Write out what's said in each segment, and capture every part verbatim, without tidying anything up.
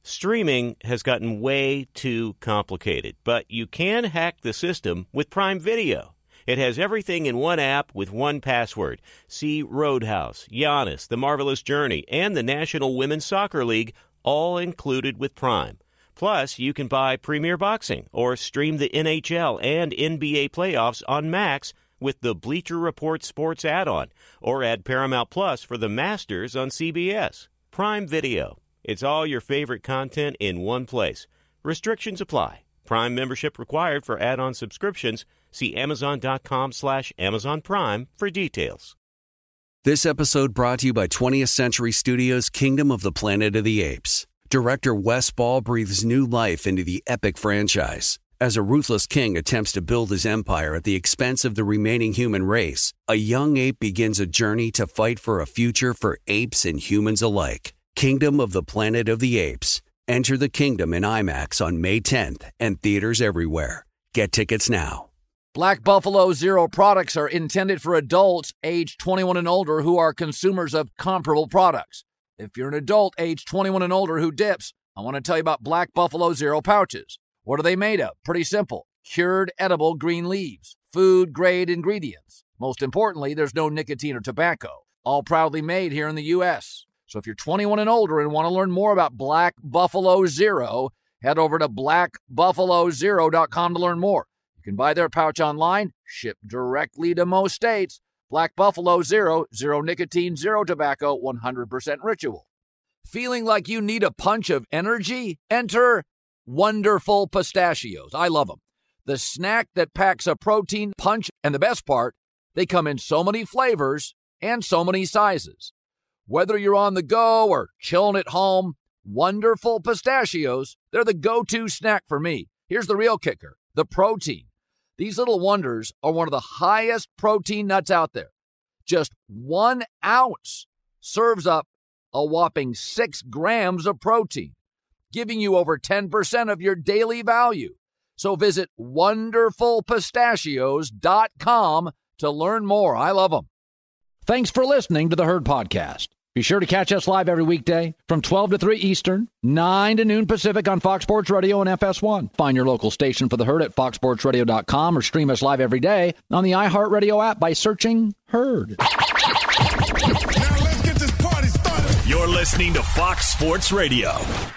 Streaming has gotten way too complicated, but you can hack the system with Prime Video. It has everything in one app with one password. See Roadhouse, Giannis, The Marvelous Journey, and the National Women's Soccer League, all included with Prime. Plus, you can buy Premier Boxing or stream the N H L and N B A playoffs on Max with the Bleacher Report Sports add-on, or add Paramount Plus for the Masters on C B S. Prime Video. It's all your favorite content in one place. Restrictions apply. Prime membership required for add-on subscriptions. See Amazon.com slash Amazon Prime for details. This episode brought to you by twentieth Century Studios' Kingdom of the Planet of the Apes. Director Wes Ball breathes new life into the epic franchise. As a ruthless king attempts to build his empire at the expense of the remaining human race, a young ape begins a journey to fight for a future for apes and humans alike. Kingdom of the Planet of the Apes. Enter the kingdom in IMAX on May tenth and theaters everywhere. Get tickets now. Black Buffalo Zero products are intended for adults age twenty-one and older who are consumers of comparable products. If you're an adult age twenty-one and older who dips, I want to tell you about Black Buffalo Zero pouches. What are they made of? Pretty simple. Cured edible green leaves. Food-grade ingredients. Most importantly, there's no nicotine or tobacco. All proudly made here in the U S So if you're twenty-one and older and want to learn more about Black Buffalo Zero, head over to black buffalo zero dot com to learn more. You can buy their pouch online, shipped directly to most states. Black Buffalo Zero, zero nicotine, zero tobacco, one hundred percent ritual. Feeling like you need a punch of energy? Enter Wonderful Pistachios. I love them. The snack that packs a protein punch, and the best part, they come in so many flavors and so many sizes. Whether you're on the go or chilling at home, Wonderful Pistachios, they're the go-to snack for me. Here's the real kicker, the protein. These little wonders are one of the highest protein nuts out there. Just one ounce serves up a whopping six grams of protein, giving you over ten percent of your daily value. So visit wonderful pistachios dot com to learn more. I love them. Thanks for listening to the Herd Podcast. Be sure to catch us live every weekday from twelve to three Eastern, nine to noon Pacific on Fox Sports Radio and F S one. Find your local station for the Herd at fox sports radio dot com or stream us live every day on the iHeartRadio app by searching Herd. Now let's get this party started. You're listening to Fox Sports Radio.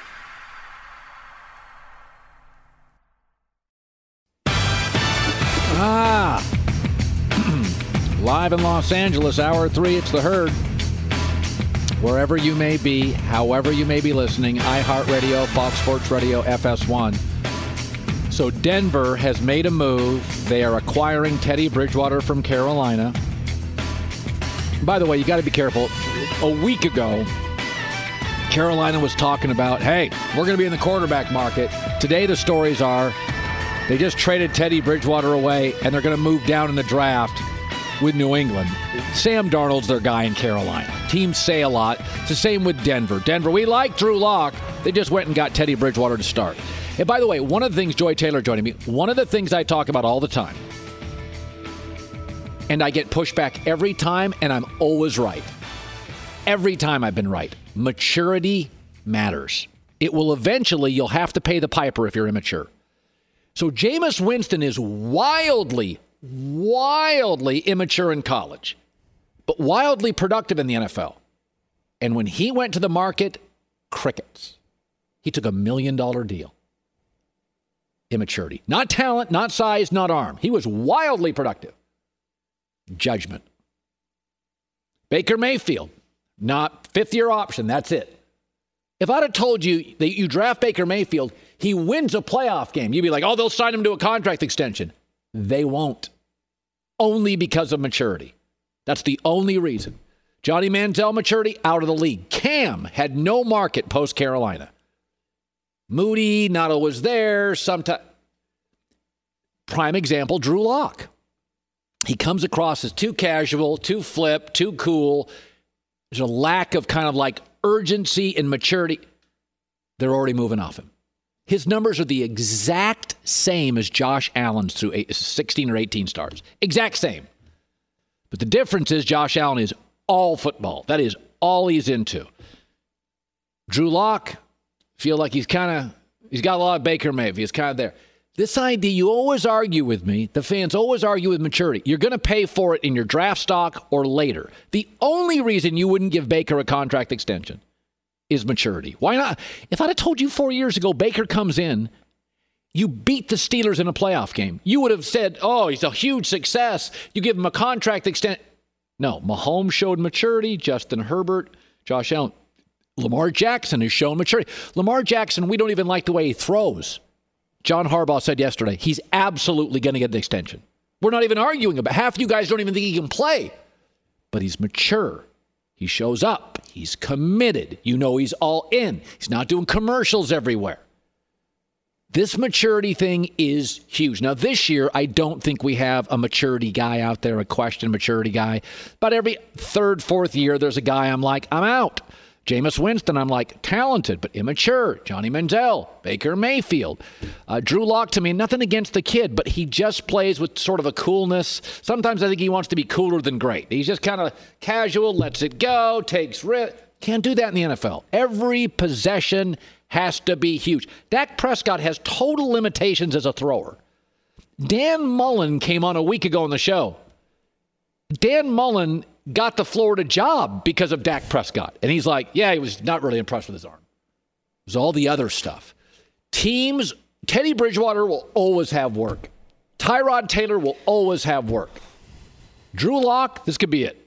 Ah. Live in Los Angeles, hour three, it's the Herd. Wherever you may be, however you may be listening, iHeartRadio, Fox Sports Radio, F S one. So Denver has made a move. They are acquiring Teddy Bridgewater from Carolina. By the way, you got to be careful. A week ago, Carolina was talking about, hey, we're going to be in the quarterback market. Today, the stories are they just traded Teddy Bridgewater away, and they're going to move down in the draft with New England. Sam Darnold's their guy in Carolina. Teams say a lot. It's the same with Denver. Denver, we like Drew Lock. They just went and got Teddy Bridgewater to start. And by the way, one of the things, Joy Taylor joining me, one of the things I talk about all the time, and I get pushback every time, and I'm always right. Every time I've been right. Maturity matters. It will eventually, you'll have to pay the piper if you're immature. So Jameis Winston is wildly, wildly immature in college, but wildly productive in the N F L. And when he went to the market, crickets. He took a million dollar deal. Immaturity. Not talent, not size, not arm. He was wildly productive. Judgment. Baker Mayfield, not fifth year option. That's it. If I'd have told you that you draft Baker Mayfield, he wins a playoff game, you'd be like, oh, they'll sign him to a contract extension. They won't. Only because of maturity. That's the only reason. Johnny Manziel, maturity, out of the league. Cam had no market post-Carolina. Moody, not always there. Sometimes. Prime example, Drew Lock. He comes across as too casual, too flip, too cool. There's a lack of kind of like urgency and maturity. They're already moving off him. His numbers are the exact same as Josh Allen's through sixteen or eighteen stars. Exact same. But the difference is Josh Allen is all football. That is all he's into. Drew Lock, Feel like he's kind of, he's got a lot of Baker Mayfield. He's kind of there. This idea, you always argue with me, the fans always argue with maturity. You're going to pay for it in your draft stock or later. The only reason you wouldn't give Baker a contract extension is maturity. Why not? If I'd have told you four years ago Baker comes in, you beat the Steelers in a playoff game, you would have said, oh, he's a huge success. You give him a contract extension. No, Mahomes showed maturity. Justin Herbert, Josh Allen. Lamar Jackson has shown maturity. Lamar Jackson, we don't even like the way he throws. John Harbaugh said yesterday, he's absolutely going to get an extension. We're not even arguing about it. Half of you guys don't even think he can play. But he's mature. He shows up. He's committed. You know he's all in. He's not doing commercials everywhere. This maturity thing is huge. Now, this year, I don't think we have a maturity guy out there, a question maturity guy. But every third, fourth year, there's a guy I'm like, I'm out. Jameis Winston, I'm like, talented, but immature. Johnny Manziel, Baker Mayfield. Uh, Drew Lock, to me, nothing against the kid, but he just plays with sort of a coolness. Sometimes I think he wants to be cooler than great. He's just kind of casual, lets it go, takes risks. Can't do that in the N F L. Every possession has to be huge. Dak Prescott has total limitations as a thrower. Dan Mullen came on a week ago on the show. Dan Mullen got the Florida job because of Dak Prescott. And he's like, yeah, he was not really impressed with his arm. It was all the other stuff. Teams, Teddy Bridgewater will always have work. Tyrod Taylor will always have work. Drew Lock, this could be it.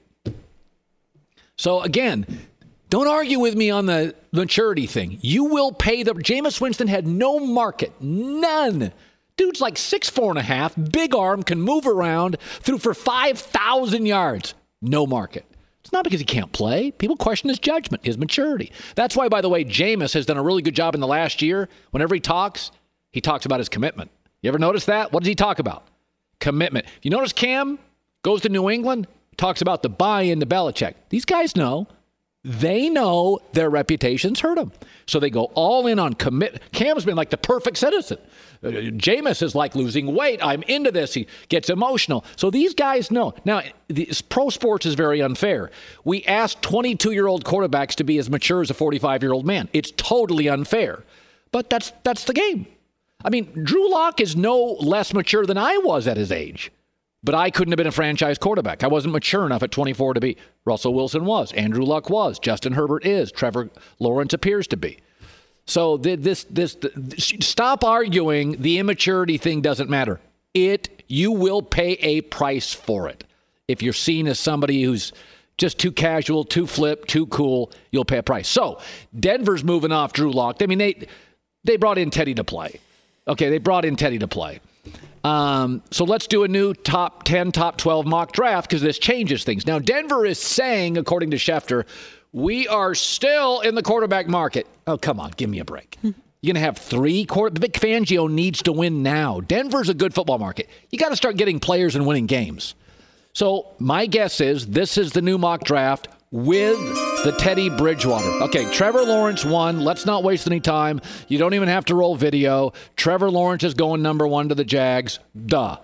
So again, don't argue with me on the maturity thing. You will pay the... Jameis Winston had no market. None. Dude's like six four and a half, big arm, can move around, threw for five thousand yards. No market. It's not because he can't play. People question his judgment, his maturity. That's why, by the way, Jameis has done a really good job in the last year. Whenever he talks, he talks about his commitment. You ever notice that? What does he talk about? Commitment. You notice Cam goes to New England, talks about the buy-in to Belichick. These guys know. They know their reputations hurt them. So they go all in on commit. Cam's been like the perfect citizen. Uh, Jameis is like losing weight. I'm into this. He gets emotional. So these guys know. Now, the, pro sports is very unfair. We ask twenty-two-year-old quarterbacks to be as mature as a forty-five-year-old man. It's totally unfair. But that's that's the game. I mean, Drew Lock is no less mature than I was at his age. But I couldn't have been a franchise quarterback. I wasn't mature enough at twenty-four to be. Russell Wilson was. Andrew Luck was. Justin Herbert is. Trevor Lawrence appears to be. So this, this, this, stop arguing the immaturity thing doesn't matter. It, you will pay a price for it. If you're seen as somebody who's just too casual, too flip, too cool, you'll pay a price. So Denver's moving off Drew Lock. I mean, they they brought in Teddy to play. Okay, they brought in Teddy to play. Um, so let's do a new top ten, top twelve mock draft because this changes things. Now, Denver is saying, according to Schefter, we are still in the quarterback market. Oh, come on. Give me a break. You're going to have three quarter. Vic Fangio needs to win now. Denver's a good football market. You got to start getting players and winning games. So my guess is this is the new mock draft with the Teddy Bridgewater. Okay, Trevor Lawrence won. Let's not waste any time. You don't even have to roll video. Trevor Lawrence is going number one to the Jags. Duh.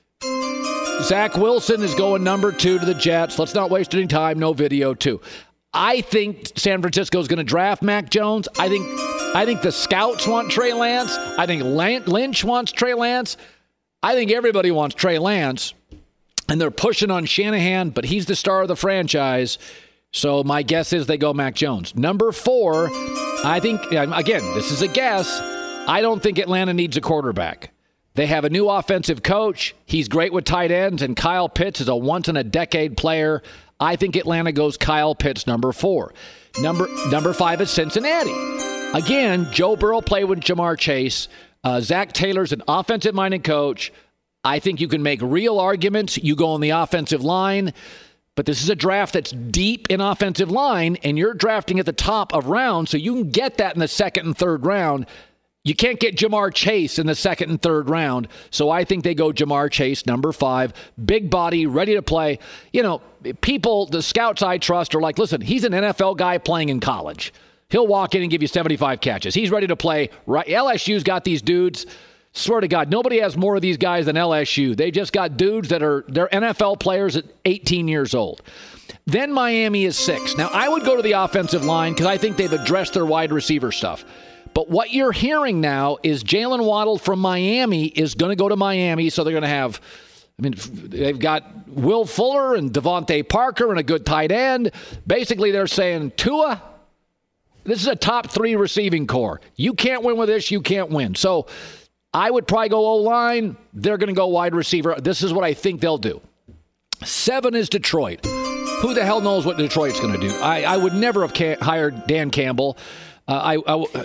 Zach Wilson is going number two to the Jets. Let's not waste any time. No video, too. I think San Francisco is going to draft Mac Jones. I think I think the scouts want Trey Lance. I think Lynch wants Trey Lance. I think everybody wants Trey Lance. And they're pushing on Shanahan, but he's the star of the franchise. So my guess is they go Mac Jones. Number four, I think, again, this is a guess. I don't think Atlanta needs a quarterback. They have a new offensive coach. He's great with tight ends, and Kyle Pitts is a once-in-a-decade player. I think Atlanta goes Kyle Pitts, number four. Number number five is Cincinnati. Again, Joe Burrow played with Jamar Chase. Uh, Zach Taylor's an offensive-minded coach. I think you can make real arguments. You go on the offensive line. But this is a draft that's deep in offensive line, and you're drafting at the top of rounds, so you can get that in the second and third round. You can't get Jamar Chase in the second and third round, so I think they go Jamar Chase, number five. Big body, ready to play. You know, people, the scouts I trust are like, listen, he's an N F L guy playing in college. He'll walk in and give you seventy-five catches. He's ready to play. Right? L S U's got these dudes. Swear to God, nobody has more of these guys than L S U. They just got dudes that are, they're N F L players at eighteen years old. Then Miami is six. Now, I would go to the offensive line because I think they've addressed their wide receiver stuff. But what you're hearing now is Jalen Waddle from Miami is going to go to Miami, so they're going to have, I mean, they've got Will Fuller and Devontae Parker and a good tight end. Basically, they're saying, Tua, this is a top three receiving core. You can't win with this, you can't win. So I would probably go O-line. They're going to go wide receiver. This is what I think they'll do. Seven is Detroit. Who the hell knows what Detroit's going to do? I, I would never have ca- hired Dan Campbell. Uh, I, I, uh,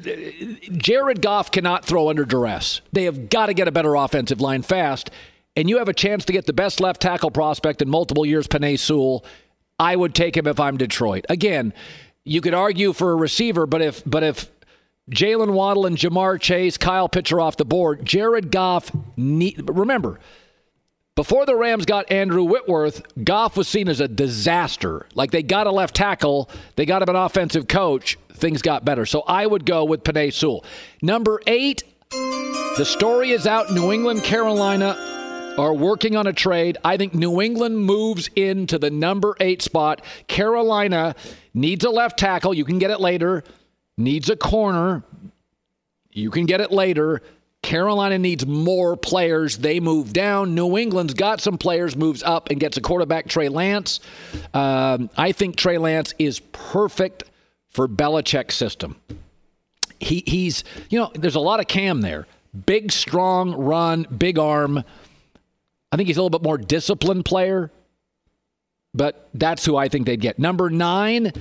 Jared Goff cannot throw under duress. They have got to get a better offensive line fast, and you have a chance to get the best left tackle prospect in multiple years, Penei Sewell. I would take him if I'm Detroit. Again, you could argue for a receiver, but if but if Jalen Waddle and Jamar Chase, Kyle Pitts are off the board, Jared Goff, need, remember, before the Rams got Andrew Whitworth, Goff was seen as a disaster. Like, they got a left tackle, they got him an offensive coach, things got better. So I would go with Penei Sewell. Number eight, the story is out. New England, Carolina are working on a trade. I think New England moves into the number eight spot. Carolina needs a left tackle. You can get it later. Needs a corner. You can get it later. Carolina needs more players. They move down. New England's got some players, moves up and gets a quarterback, Trey Lance. Um, I think Trey Lance is perfect for Belichick's system. He, he's, you know, there's a lot of Cam there. Big, strong, run, big arm. I think he's a little bit more disciplined player, but that's who I think they'd get. Number nine.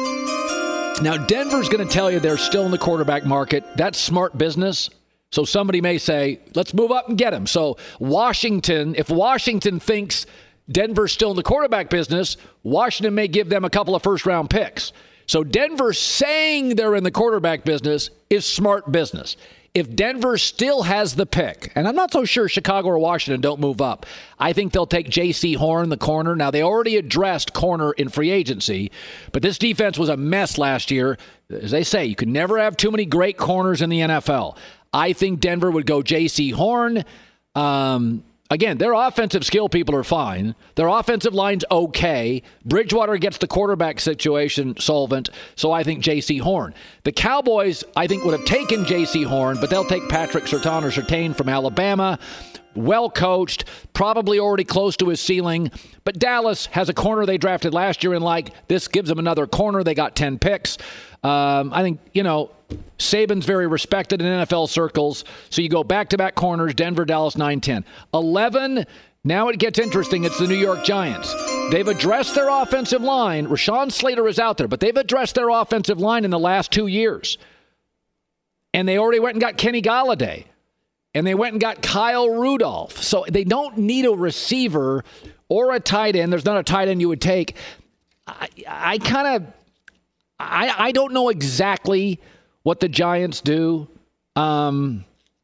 Now, Denver's going to tell you they're still in the quarterback market. That's smart business. So somebody may say, let's move up and get him. So Washington, if Washington thinks Denver's still in the quarterback business, Washington may give them a couple of first-round picks. So Denver saying they're in the quarterback business is smart business. If Denver still has the pick, and I'm not so sure Chicago or Washington don't move up, I think they'll take J C Horn, the corner. Now, they already addressed corner in free agency, but this defense was a mess last year. As they say, you can never have too many great corners in the N F L. I think Denver would go J C Horn. Um, again, their offensive skill people are fine. Their offensive line's okay. Bridgewater gets the quarterback situation solvent, so I think J C Horn. The Cowboys, I think, would have taken J C Horn, but they'll take Patrick Surtain or Surtain from Alabama. Well coached, probably already close to his ceiling. But Dallas has a corner they drafted last year, and like, this gives them another corner. They got ten picks. Um, I think, you know, Saban's very respected in N F L circles. So you go back-to-back corners, Denver, Dallas, nine ten. eleven, now it gets interesting. It's the New York Giants. They've addressed their offensive line. Rashawn Slater is out there, but they've addressed their offensive line in the last two years. And they already went and got Kenny Golladay. And they went and got Kyle Rudolph. So they don't need a receiver or a tight end. There's not a tight end you would take. I, I kind of, I, I don't know exactly what the Giants do. Um,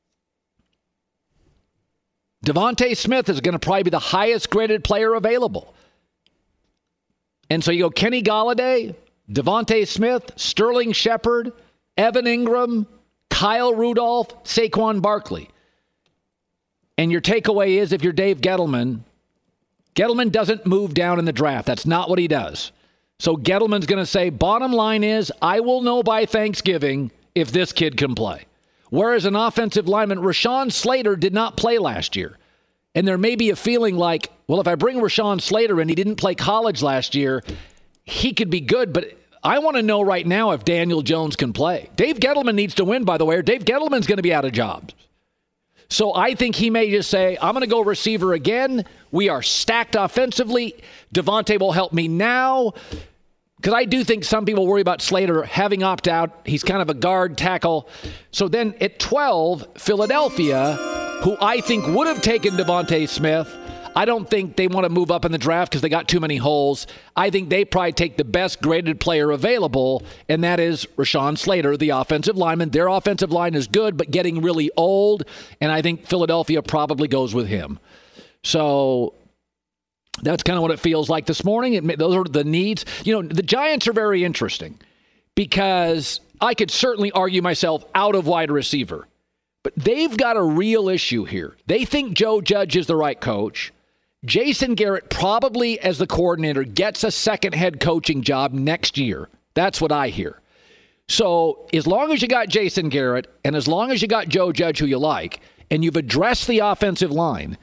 Devontae Smith is going to probably be the highest graded player available. And so you go Kenny Golladay, Devontae Smith, Sterling Shepard, Evan Ingram, Kyle Rudolph, Saquon Barkley. And your takeaway is, if you're Dave Gettleman, Gettleman doesn't move down in the draft. That's not what he does. So Gettleman's going to say, bottom line is, I will know by Thanksgiving if this kid can play. Whereas an offensive lineman, Rashawn Slater did not play last year. And there may be a feeling like, well, if I bring Rashawn Slater in, he didn't play college last year, he could be good. But I want to know right now if Daniel Jones can play. Dave Gettleman needs to win, by the way, or Dave Gettleman's going to be out of jobs. So I think he may just say, I'm going to go receiver again. We are stacked offensively. Devontae will help me now. Because I do think some people worry about Slater having opt out. He's kind of a guard tackle. So then at twelve, Philadelphia, who I think would have taken Devontae Smith. I don't think they want to move up in the draft because they got too many holes. I think they probably take the best graded player available, and that is Rashawn Slater, the offensive lineman. Their offensive line is good, but getting really old, and I think Philadelphia probably goes with him. So that's kind of what it feels like this morning. It, those are the needs. You know, the Giants are very interesting because I could certainly argue myself out of wide receiver, but they've got a real issue here. They think Joe Judge is the right coach. Jason Garrett probably, as the coordinator, gets a second head coaching job next year. That's what I hear. So as long as you got Jason Garrett and as long as you got Joe Judge, who you like, and you've addressed the offensive line,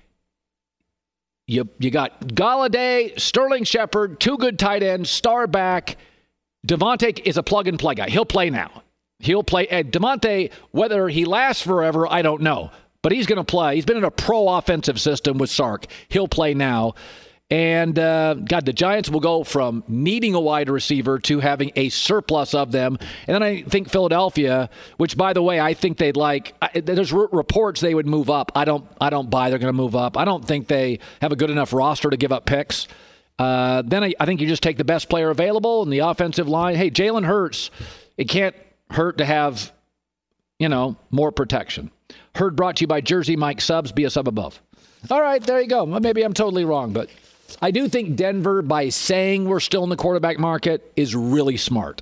you you got Golladay, Sterling Shepard, two good tight ends, star back. Devontae is a plug-and-play guy. He'll play now. He'll play. And Devontae, whether he lasts forever, I don't know. But he's going to play. He's been in a pro offensive system with Sark. He'll play now. And, uh, God, the Giants will go from needing a wide receiver to having a surplus of them. And then I think Philadelphia, which, by the way, I think they'd like – there's r- reports they would move up. I don't I don't buy they're going to move up. I don't think they have a good enough roster to give up picks. Uh, then I, I think you just take the best player available in the offensive line. Hey, Jalen Hurts, it can't hurt to have, you know, more protection. Herd brought to you by Jersey Mike Subs. Be a sub above. All right, there you go. Well, maybe I'm totally wrong, but I do think Denver, by saying we're still in the quarterback market, is really smart.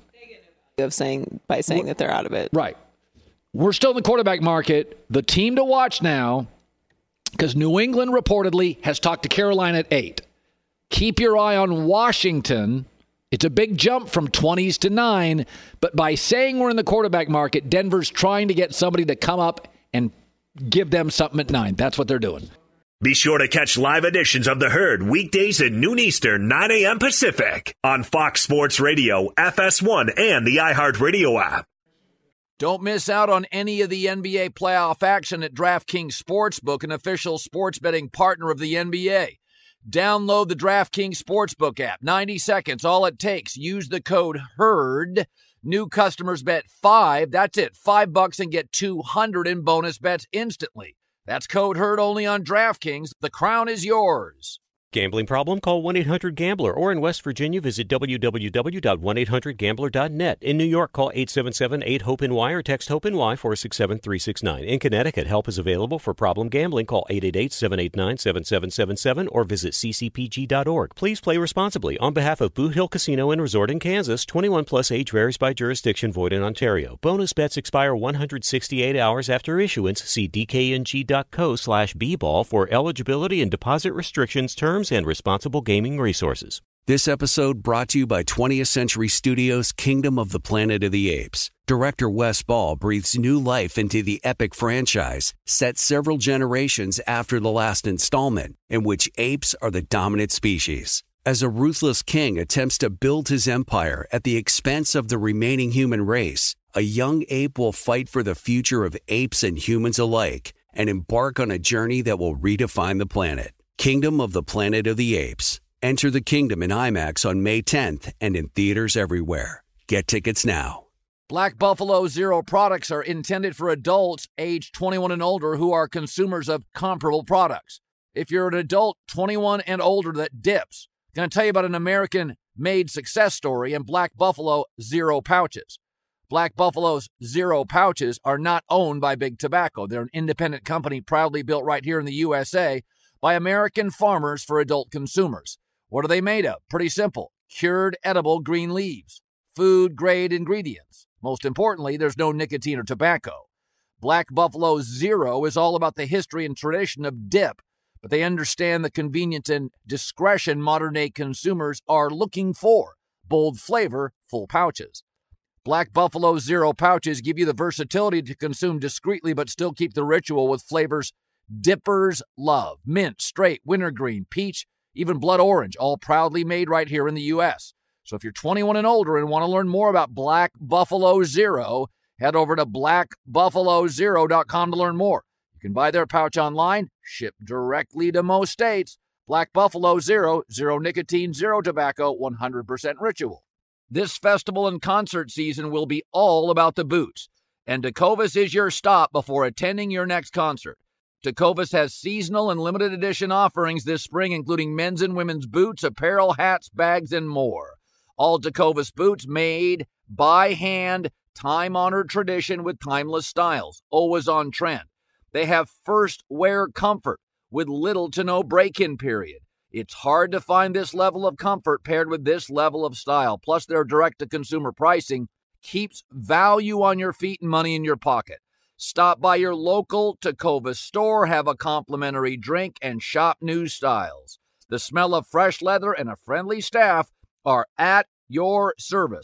Of saying by saying that they're out of it. Right. We're still in the quarterback market. The team to watch now, because New England reportedly has talked to Carolina at eight. Keep your eye on Washington. It's a big jump from twenties to nine, but by saying we're in the quarterback market, Denver's trying to get somebody to come up and give them something at nine. That's what they're doing. Be sure to catch live editions of The Herd weekdays at noon Eastern, nine a.m. Pacific on Fox Sports Radio, F S one, and the iHeartRadio app. Don't miss out on any of the N B A playoff action at DraftKings Sportsbook, an official sports betting partner of the N B A. Download the DraftKings Sportsbook app. ninety seconds, all it takes. Use the code HERD. New customers bet five. That's it. Five bucks and get two hundred in bonus bets instantly. That's code HERD only on DraftKings. The crown is yours. Gambling problem? Call one eight hundred gambler, or in West Virginia, visit w w w dot one eight hundred gambler dot net. In New York, call eight seven seven eight hope N Y or text HOPE-NY four six seven three six nine. In Connecticut, help is available for problem gambling. Call eight eight eight seven eight nine seven seven seven seven or visit c c p g dot org. Please play responsibly. On behalf of Boot Hill Casino and Resort in Kansas, twenty-one plus age varies by jurisdiction, void in Ontario. Bonus bets expire one hundred sixty-eight hours after issuance. See d k n g dot co slash b ball for eligibility and deposit restrictions, terms, and responsible gaming resources. This episode brought to you by twentieth Century Studios' Kingdom of the Planet of the Apes. Director Wes Ball breathes new life into the epic franchise, set several generations after the last installment, in which apes are the dominant species. As a ruthless king attempts to build his empire at the expense of the remaining human race, a young ape will fight for the future of apes and humans alike and embark on a journey that will redefine the planet. Kingdom of the Planet of the Apes. Enter the kingdom in IMAX on May tenth and in theaters everywhere. Get tickets now. Black Buffalo Zero products are intended for adults age twenty-one and older who are consumers of comparable products. If you're an adult twenty-one and older that dips, I'm going to tell you about an American-made success story in Black Buffalo Zero pouches. Black Buffalo's Zero pouches are not owned by Big Tobacco. They're an independent company proudly built right here in the U S A by American farmers for adult consumers. What are they made of? Pretty simple. Cured edible green leaves. Food-grade ingredients. Most importantly, there's no nicotine or tobacco. Black Buffalo Zero is all about the history and tradition of dip, but they understand the convenience and discretion modern-day consumers are looking for. Bold flavor, full pouches. Black Buffalo Zero pouches give you the versatility to consume discreetly but still keep the ritual with flavors dippers love. Mint, straight, wintergreen, peach, even blood orange, all proudly made right here in the U S. So if you're twenty-one and older and want to learn more about Black Buffalo Zero, head over to black buffalo zero dot com to learn more. You can buy their pouch online, ship directly to most states. Black Buffalo Zero, zero nicotine, zero tobacco, one hundred percent ritual. This festival and concert season will be all about the boots, and Tecovas is your stop before attending your next concert. Tecovas has seasonal and limited edition offerings this spring, including men's and women's boots, apparel, hats, bags, and more. All Tecovas boots made by hand, time-honored tradition with timeless styles, always on trend. They have first wear comfort with little to no break-in period. It's hard to find this level of comfort paired with this level of style. Plus, their direct-to-consumer pricing keeps value on your feet and money in your pocket. Stop by your local Tecovas store, have a complimentary drink, and shop new styles. The smell of fresh leather and a friendly staff are at your service.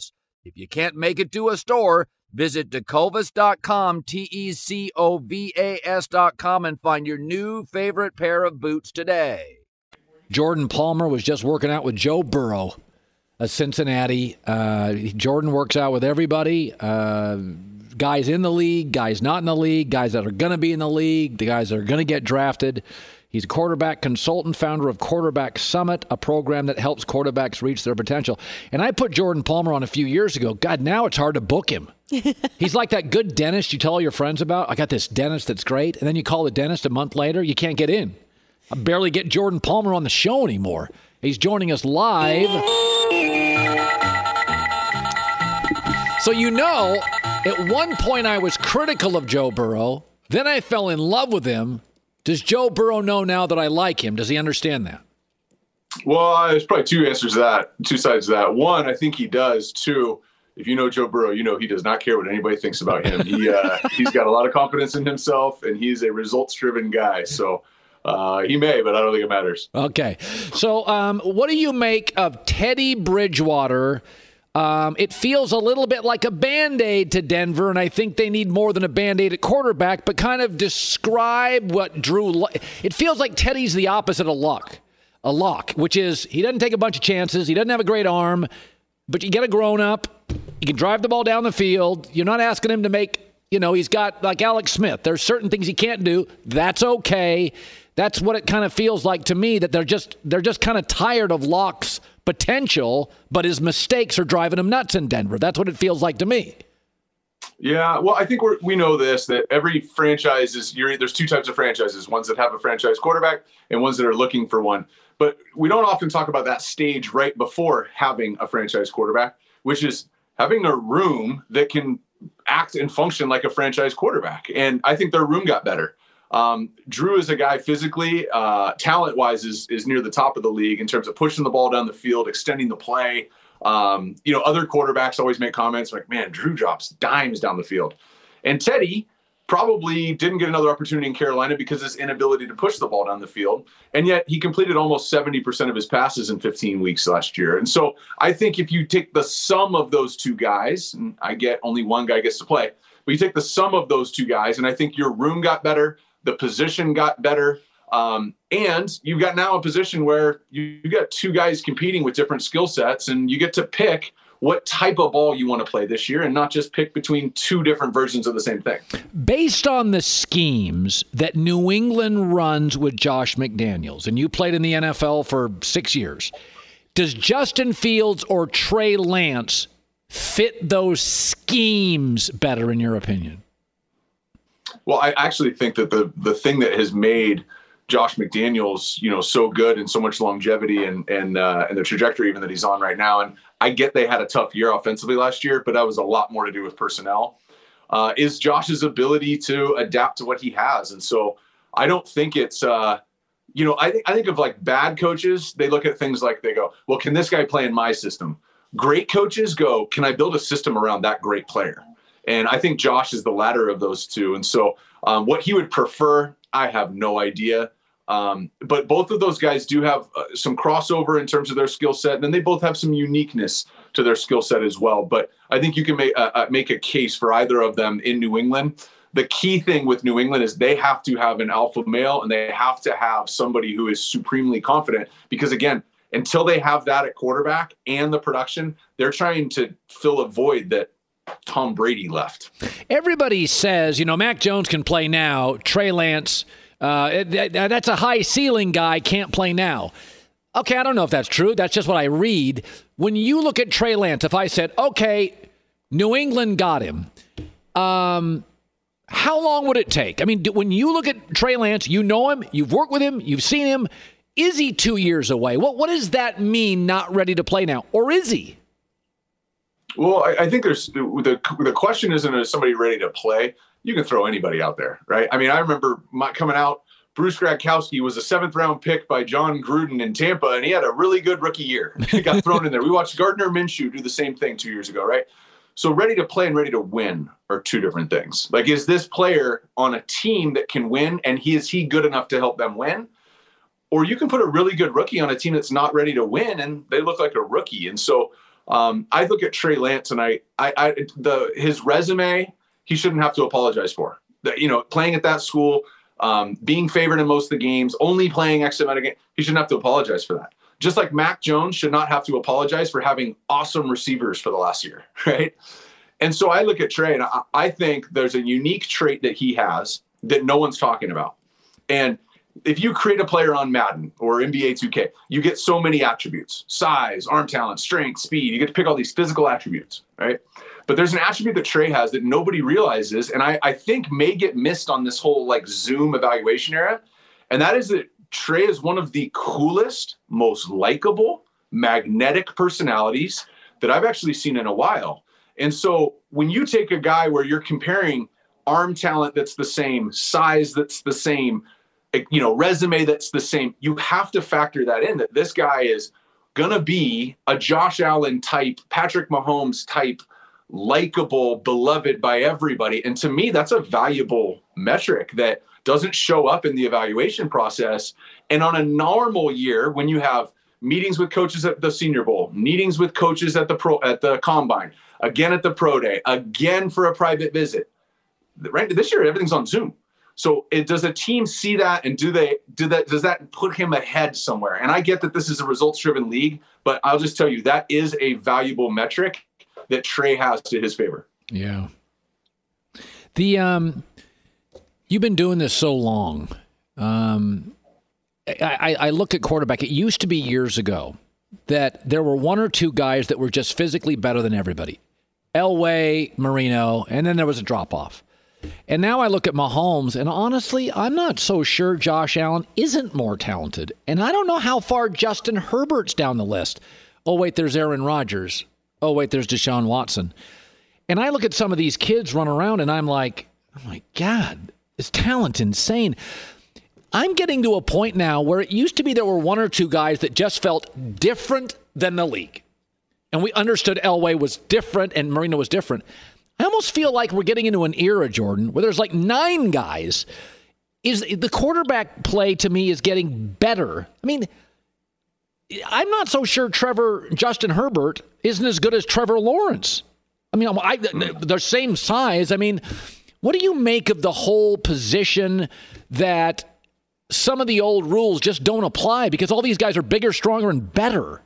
If you can't make it to a store, visit Tecovas dot com, T E C O V A S dot com, and find your new favorite pair of boots today. Jordan Palmer was just working out with Joe Burrow of Cincinnati. Uh, Jordan works out with everybody. Uh, guys in the league, guys not in the league, guys that are going to be in the league, the guys that are going to get drafted. He's a quarterback consultant, founder of Quarterback Summit, a program that helps quarterbacks reach their potential. And I put Jordan Palmer on a few years ago. God, now it's hard to book him. He's like that good dentist you tell all your friends about. I got this dentist that's great. And then you call the dentist a month later, you can't get in. I barely get Jordan Palmer on the show anymore. He's joining us live. So you know, at one point I was critical of Joe Burrow. Then I fell in love with him. Does Joe Burrow know now that I like him? Does he understand that? Well, there's probably two answers to that, two sides to that. One, I think he does. Two, if you know Joe Burrow, you know he does not care what anybody thinks about him. He, uh, he's got a lot of confidence in himself, and he's a results-driven guy. So uh, he may, but I don't think it matters. Okay. So um, what do you make of Teddy Bridgewater? Um, it feels a little bit like a Band-Aid to Denver, and I think they need more than a Band-Aid at quarterback, but kind of describe what Drew – it feels like Teddy's the opposite of Luck, a Luck, which is he doesn't take a bunch of chances. He doesn't have a great arm, but you get a grown-up. You can drive the ball down the field. You're not asking him to make – you know, he's got like Alex Smith. There's certain things he can't do. That's okay. That's what it kind of feels like to me, that they're just they're just kind of tired of Luck's potential, but his mistakes are driving him nuts in Denver. That's what it feels like to me. Yeah, well, I think we're, we know this, that every franchise is, you're, there's two types of franchises, ones that have a franchise quarterback and ones that are looking for one. But we don't often talk about that stage right before having a franchise quarterback, which is having a room that can act and function like a franchise quarterback. And I think their room got better. Um, Drew is a guy physically, uh, talent-wise is is near the top of the league in terms of pushing the ball down the field, extending the play. Um, you know, other quarterbacks always make comments like, man, Drew drops dimes down the field. And Teddy probably didn't get another opportunity in Carolina because of his inability to push the ball down the field. And yet he completed almost seventy percent of his passes in fifteen weeks last year. And so I think if you take the sum of those two guys, and I get only one guy gets to play, but you take the sum of those two guys, and I think your room got better. The position got better, um, and you've got now a position where you, you got two guys competing with different skill sets, and you get to pick what type of ball you want to play this year and not just pick between two different versions of the same thing. Based on the schemes that New England runs with Josh McDaniels, and you played in the N F L for six years, does Justin Fields or Trey Lance fit those schemes better, in your opinion? Well, I actually think that the the thing that has made Josh McDaniels, you know, so good and so much longevity and and uh, and the trajectory even that he's on right now, and I get they had a tough year offensively last year, but that was a lot more to do with personnel, uh, is Josh's ability to adapt to what he has. And so I don't think it's, uh, you know, I, th- I think of like bad coaches, they look at things like they go, well, can this guy play in my system? Great coaches go, can I build a system around that great player? And I think Josh is the latter of those two. And so um, what he would prefer, I have no idea. Um, but both of those guys do have uh, some crossover in terms of their skill set. And then they both have some uniqueness to their skill set as well. But I think you can make, uh, make a case for either of them in New England. The key thing with New England is they have to have an alpha male, and they have to have somebody who is supremely confident. Because, again, until they have that at quarterback and the production, they're trying to fill a void that Tom Brady left. Everybody says, you know, Mac Jones can play now. Trey Lance, uh, that, that's a high ceiling guy, can't play now. Okay, I don't know if that's true. That's just what I read. When you look at Trey Lance, if I said, okay, New England got him, um, how long would it take? I mean, when you look at Trey Lance, you know him, you've worked with him, you've seen him. Is he two years away? What What does that mean, not ready to play now? Or is he? Well, I, I think there's the the question isn't, is somebody ready to play? You can throw anybody out there, right? I mean, I remember my, coming out, Bruce Gradkowski was a seventh round pick by John Gruden in Tampa, and he had a really good rookie year. He got thrown in there. We watched Gardner Minshew do the same thing two years ago, right? So ready to play and ready to win are two different things. Like, is this player on a team that can win, and he is he good enough to help them win? Or you can put a really good rookie on a team that's not ready to win, and they look like a rookie. And so Um, I look at Trey Lance and I, I, I, the his resume, he shouldn't have to apologize for. The, you know, playing at that school, um, being favored in most of the games, only playing X amount of games, he shouldn't have to apologize for that. Just like Mac Jones should not have to apologize for having awesome receivers for the last year, right? And so I look at Trey, and I, I think there's a unique trait that he has that no one's talking about. And if you create a player on Madden or N B A two K, you get so many attributes: size, arm talent, strength, speed. You get to pick all these physical attributes, right? But there's an attribute that Trey has that nobody realizes, and I, I think may get missed on this whole like Zoom evaluation era, and that is that Trey is one of the coolest, most likable, magnetic personalities that I've actually seen in a while. And so when you take a guy where you're comparing arm talent that's the same, size that's the same, you know, resume that's the same, you have to factor that in, that this guy is going to be a Josh Allen type, Patrick Mahomes type, likable, beloved by everybody. And to me, that's a valuable metric that doesn't show up in the evaluation process. And on a normal year, when you have meetings with coaches at the Senior Bowl, meetings with coaches at the pro at the Combine, again at the Pro Day, again for a private visit, right? This year, everything's on Zoom. So it, does a team see that, and do they do that? Does that put him ahead somewhere? And I get that this is a results-driven league, but I'll just tell you that is a valuable metric that Trey has to his favor. Yeah. The um, you've been doing this so long. Um, I, I look at quarterback. It used to be years ago that there were one or two guys that were just physically better than everybody. Elway, Marino, and then there was a drop-off. And now I look at Mahomes, and honestly, I'm not so sure Josh Allen isn't more talented. And I don't know how far Justin Herbert's down the list. Oh, wait, there's Aaron Rodgers. Oh, wait, there's Deshaun Watson. And I look at some of these kids run around, and I'm like, oh, my God, is talent insane? I'm getting to a point now where it used to be there were one or two guys that just felt different than the league. And we understood Elway was different and Marino was different. I almost feel like we're getting into an era, Jordan, where there's like nine guys. Is the quarterback play to me is getting better. I mean, I'm not so sure Trevor, Justin Herbert isn't as good as Trevor Lawrence. I mean, I, they're same size. I mean, what do you make of the whole position that some of the old rules just don't apply because all these guys are bigger, stronger, and better?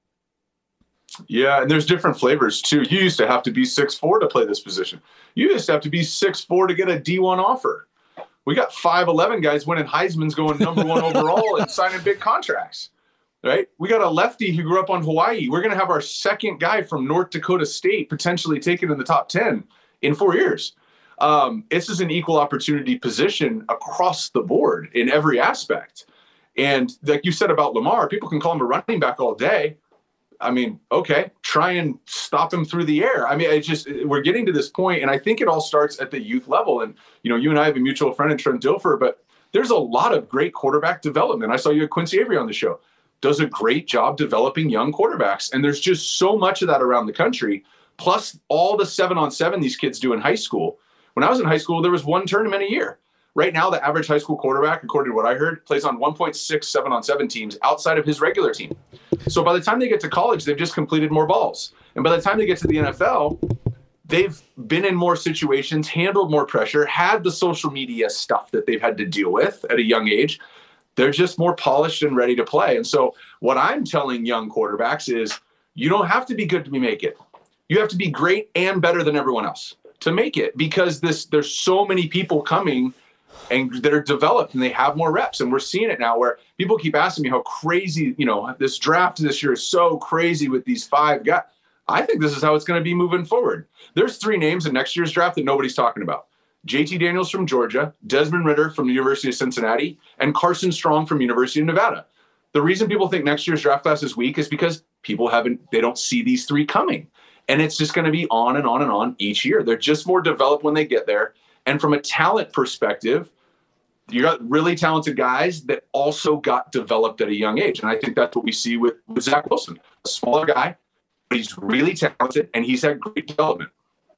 Yeah, and there's different flavors, too. You used to have to be six foot four to play this position. You used to have to be six foot four to get a D one offer. We got five eleven guys winning Heisman's, going number one overall and signing big contracts, right? We got a lefty who grew up on Hawaii. We're going to have our second guy from North Dakota State potentially taken in the top ten in four years. Um, this is an equal opportunity position across the board in every aspect. And like you said about Lamar, people can call him a running back all day. I mean, okay, try and stop him through the air. I mean, it's just, we're getting to this point, and I think it all starts at the youth level. And, you know, you and I have a mutual friend in Trent Dilfer, but there's a lot of great quarterback development. I saw you at Quincy Avery on the show. Does a great job developing young quarterbacks. And there's just so much of that around the country, plus all the seven on seven these kids do in high school. When I was in high school, there was one tournament a year. Right now, the average high school quarterback, according to what I heard, plays on one point six seven on seven teams outside of his regular team. So by the time they get to college, they've just completed more balls. And by the time they get to the N F L, they've been in more situations, handled more pressure, had the social media stuff that they've had to deal with at a young age. They're just more polished and ready to play. And so what I'm telling young quarterbacks is you don't have to be good to make it. You have to be great and better than everyone else to make it, because this there's so many people coming and that are developed and they have more reps. And we're seeing it now where people keep asking me how crazy, you know, this draft this year is so crazy with these five guys. I think this is how it's going to be moving forward. There's three names in next year's draft that nobody's talking about. J T Daniels from Georgia, Desmond Ridder from the University of Cincinnati, and Carson Strong from University of Nevada. The reason people think next year's draft class is weak is because people haven't, they don't see these three coming. And it's just going to be on and on and on each year. They're just more developed when they get there. And from a talent perspective, you got really talented guys that also got developed at a young age. And I think that's what we see with, with Zach Wilson, a smaller guy, but he's really talented and he's had great development.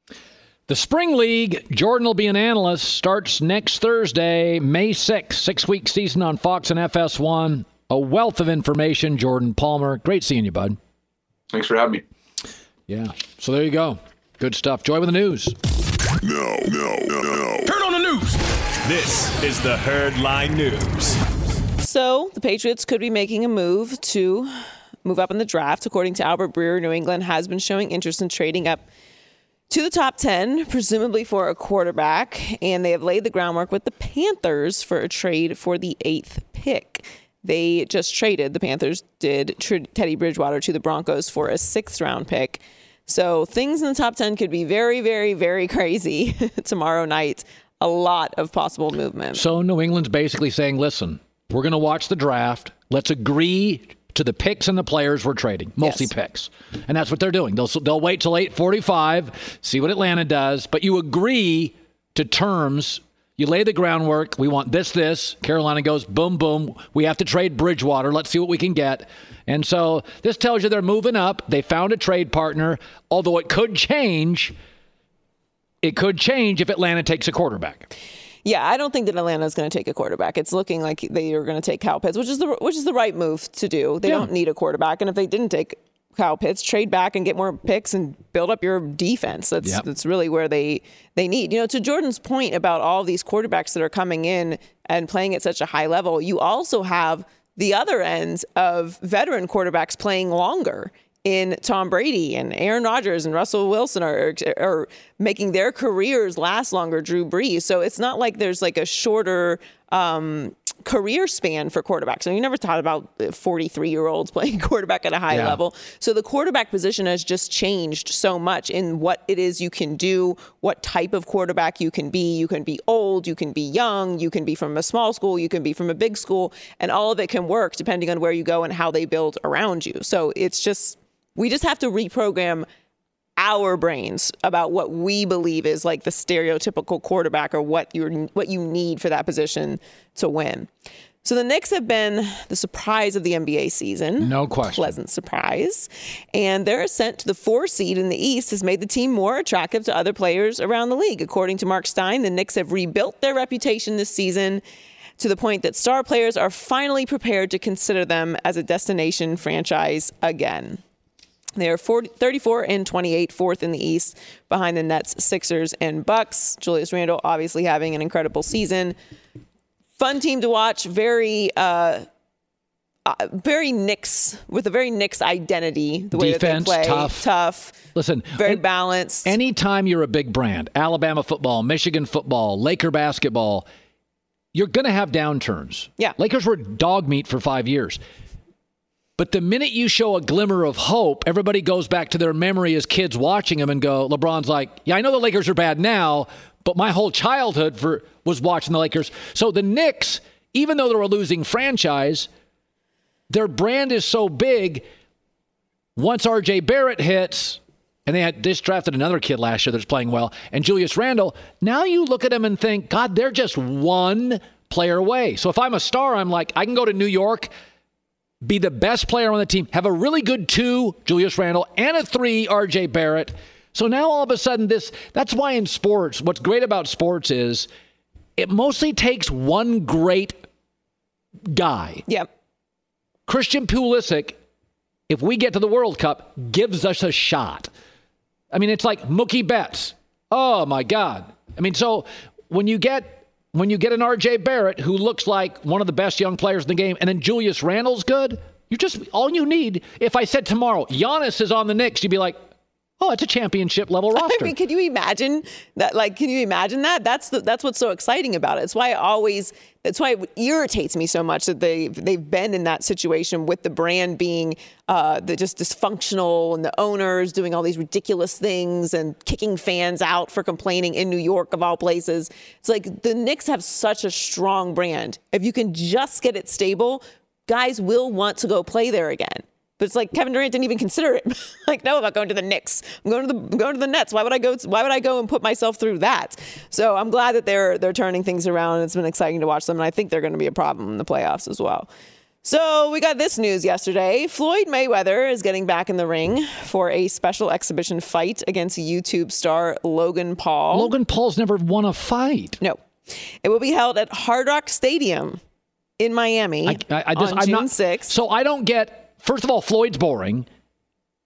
The Spring League, Jordan will be an analyst, starts next Thursday, May sixth, six-week season on Fox and F S one. A wealth of information, Jordan Palmer. Great seeing you, bud. Thanks for having me. Yeah. So there you go. Good stuff. Joy with the news. No, no, no, no. Turn on the news. This is the Herd Line News. So the Patriots could be making a move to move up in the draft. According to Albert Breer, New England has been showing interest in trading up to the top ten, presumably for a quarterback, and they have laid the groundwork with the Panthers for a trade for the eighth pick. They just traded, the Panthers did, Teddy Bridgewater to the Broncos for a sixth round pick. So things in the top ten could be very, very, very crazy tomorrow night. A lot of possible movement. So New England's basically saying, listen, we're going to watch the draft. Let's agree to the picks and the players we're trading, mostly yes. picks. And that's what they're doing. They'll they'll wait till eight forty-five, see what Atlanta does, but you agree to terms. You lay the groundwork. We want this, this. Carolina goes, boom, boom. We have to trade Bridgewater. Let's see what we can get. And so this tells you they're moving up. They found a trade partner, although it could change. It could change if Atlanta takes a quarterback. Yeah, I don't think that Atlanta is going to take a quarterback. It's looking like they are going to take Kyle Pitts, which is the which is the right move to do. They yeah. don't need a quarterback, and if they didn't take Kyle Pitts, trade back and get more picks and build up your defense. That's yep. that's really where they they need. You know, to Jordan's point about all these quarterbacks that are coming in and playing at such a high level, you also have the other ends of veteran quarterbacks playing longer. In Tom Brady and Aaron Rodgers and Russell Wilson are, are making their careers last longer, Drew Brees. So it's not like there's like a shorter um, career span for quarterbacks. So you never thought about forty-three-year-olds playing quarterback at a high yeah. level. So the quarterback position has just changed so much in what it is you can do, what type of quarterback you can be. You can be old, you can be young, you can be from a small school, you can be from a big school, and all of it can work depending on where you go and how they build around you. So it's just... We just have to reprogram our brains about what we believe is like the stereotypical quarterback or what you're what you need for that position to win. So the Knicks have been the surprise of the N B A season. No question. Pleasant surprise. And their ascent to the four seed in the East has made the team more attractive to other players around the league. According to Mark Stein, the Knicks have rebuilt their reputation this season to the point that star players are finally prepared to consider them as a destination franchise again. They are forty, thirty-four and twenty-eight, fourth in the East, behind the Nets, Sixers, and Bucks. Julius Randle obviously having an incredible season. Fun team to watch. Very, uh, uh, very Knicks, with a very Knicks identity. The way Defense, that they play, tough. tough. Listen, very balanced. Anytime you're a big brand, Alabama football, Michigan football, Laker basketball, you're going to have downturns. Yeah, Lakers were dog meat for five years. But the minute you show a glimmer of hope, everybody goes back to their memory as kids watching them and go, LeBron's like, yeah, I know the Lakers are bad now, but my whole childhood for was watching the Lakers. So the Knicks, even though they're a losing franchise, their brand is so big. Once R J Barrett hits, and they had this drafted another kid last year that's playing well, and Julius Randle, now you look at them and think, God, they're just one player away. So if I'm a star, I'm like, I can go to New York, be the best player on the team, have a really good two, Julius Randle, and a three, R J Barrett. So now all of a sudden this, that's why in sports, what's great about sports is it mostly takes one great guy. Yep. Christian Pulisic, if we get to the World Cup, gives us a shot. I mean, it's like Mookie Betts. Oh my God. I mean, so when you get When you get an R J Barrett who looks like one of the best young players in the game, and then Julius Randle's good, you just all you need. If I said tomorrow, Giannis is on the Knicks, you'd be like, oh, it's a championship level roster. I mean, can you imagine that? Like, can you imagine that? That's the, that's what's so exciting about it. It's why I always, that's why it irritates me so much that they they've been in that situation with the brand being uh, the just dysfunctional and the owners doing all these ridiculous things and kicking fans out for complaining in New York of all places. It's like the Knicks have such a strong brand. If you can just get it stable, guys will want to go play there again. But it's like Kevin Durant didn't even consider it. Like, no, I'm not going to the Knicks. I'm going to the I'm going to the Nets. Why would I go? Why would I go and put myself through that? So I'm glad that they're they're turning things around. It's been exciting to watch them, and I think they're going to be a problem in the playoffs as well. So we got this news yesterday. Floyd Mayweather is getting back in the ring for a special exhibition fight against YouTube star Logan Paul. Logan Paul's never won a fight. No, it will be held at Hard Rock Stadium in Miami I, I, I just, on I'm June not, sixth. So I don't get. First of all, Floyd's boring.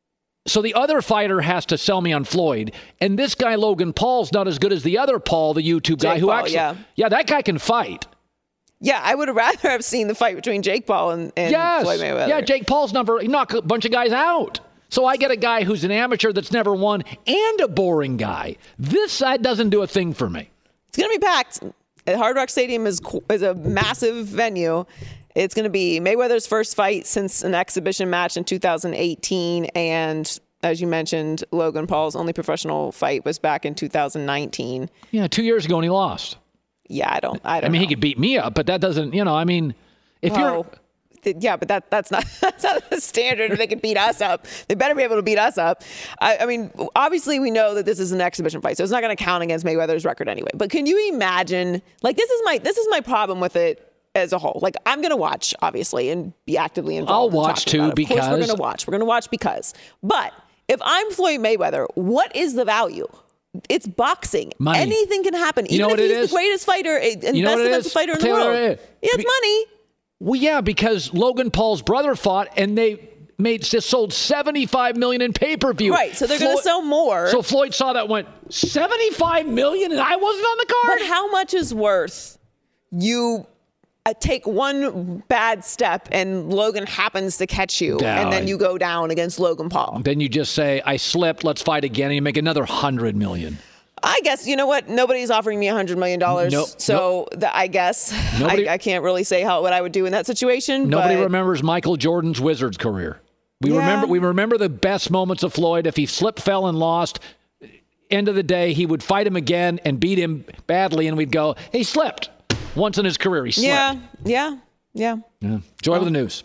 So the other fighter has to sell me on Floyd, and this guy Logan Paul's not as good as the other Paul, the YouTube guy Jake who Paul, actually, yeah. yeah, that guy can fight. Yeah, I would have rather have seen the fight between Jake Paul and, and yes. Floyd Mayweather. Yeah, Jake Paul's number, he knocked a bunch of guys out. So I get a guy who's an amateur that's never won and a boring guy. This side doesn't do a thing for me. It's going to be packed. Hard Rock Stadium is is a massive venue. It's going to be Mayweather's first fight since an exhibition match in two thousand eighteen. And as you mentioned, Logan Paul's only professional fight was back in two thousand nineteen. Yeah, two years ago and he lost. Yeah, I don't I don't I mean, know. he could beat me up, but that doesn't, you know, I mean, if oh, you're... th- yeah, but that that's not that's not the standard. If they can beat us up, they better be able to beat us up. I, I mean, obviously we know that this is an exhibition fight, so it's not going to count against Mayweather's record anyway. But can you imagine? Like, this is my this is my problem with it as a whole. Like, I'm going to watch, obviously, and be actively involved. I'll watch too too, because of course we're going to watch. We're going to watch because. But if I'm Floyd Mayweather, what is the value? It's boxing. Money. Anything can happen. You know Even what if it he's is? the greatest fighter and You know best what it defensive is? fighter in I'll the tell you what world. it is. Yeah, it's Be- money. Well, yeah, because Logan Paul's brother fought, and they made just sold seventy-five million dollars in pay-per-view. Right, so they're going to sell more. So Floyd saw that, went seventy-five million dollars, and I wasn't on the card. But how much is worth you uh, take one bad step and Logan happens to catch you, Yeah, and then I- you go down against Logan Paul? Then you just say, I slipped, let's fight again, and you make another one hundred million dollars. I guess, you know what? Nobody's offering me one hundred million dollars. Nope, so the, I guess Nobody- I, I can't really say how what I would do in that situation. Nobody but remembers Michael Jordan's Wizards career. We Yeah. remember we remember the best moments of Floyd. If he slipped, fell, and lost, end of the day, he would fight him again and beat him badly, and we'd go, he slipped. Once in his career, he slipped. Yeah, yeah, yeah. Yeah. Joy of the news.